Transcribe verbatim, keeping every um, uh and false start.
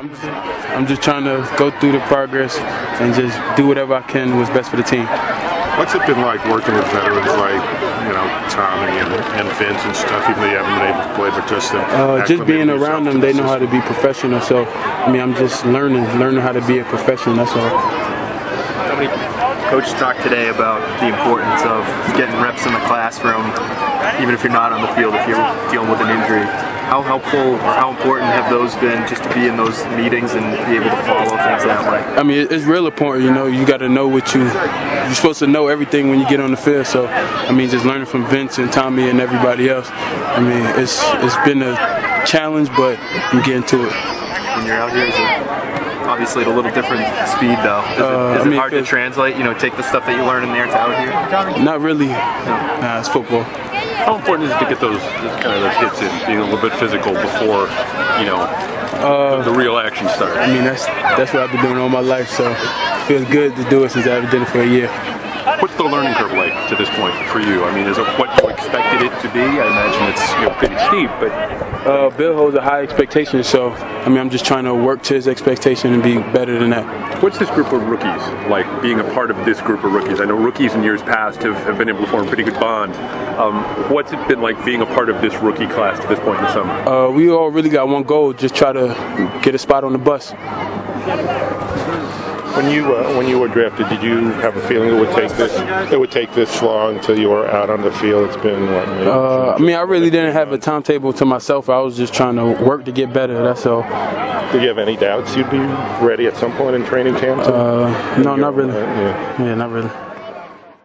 I'm just, I'm just trying to go through the progress and just do whatever I can what's best for the team. What's it been like working with veterans like, you know, Tommy and, and Vince and stuff, even though you haven't been able to play, but just them uh, just being around them, they know how to be professional. So, I mean, I'm just learning, learning how to be a professional, that's all. Somebody, Coach talked today about the importance of getting reps in the classroom, even if you're not on the field, if you're dealing with an injury. How helpful or how important have those been just to be in those meetings and be able to follow things that way? I mean, it's real important, you know, you got to know what you, you're supposed to know everything when you get on the field. So, I mean, just learning from Vince and Tommy and everybody else, I mean, it's it's been a challenge, but I'm getting to it. When you're out here, is it obviously at a little different speed, though? Is it, uh, is I mean, it hard to translate, you know, take the stuff that you learn in there to out here? Not really. Nah, it's football. How important is it to get those kind of those hits in, being a little bit physical before, you know, uh, the, the real action starts? I mean, that's that's what I've been doing all my life, so it feels good to do it since I've done it for a year. What's the learning curve like to this point for you? I mean, is it what you expected it to be? I imagine it's, you know, pretty steep, but uh, Bill holds a high expectation, so I mean, I'm just trying to work to his expectation and be better than that. What's this group of rookies like, being a part of this group of rookies? I know rookies in years past have, have been able to form a pretty good bond. Um, what's it been like being a part of this rookie class to this point in the summer? Uh, we all really got one goal, just try to get a spot on the bus. When you uh, when you were drafted, did you have a feeling it would take this it would take this long until you were out on the field? It's been what? Maybe uh, I mean, I really didn't have a timetable to myself. I was just trying to work to get better. That's all. Did you have any doubts you'd be ready at some point in training camp? Uh, no, not really. Uh, yeah. yeah, not really.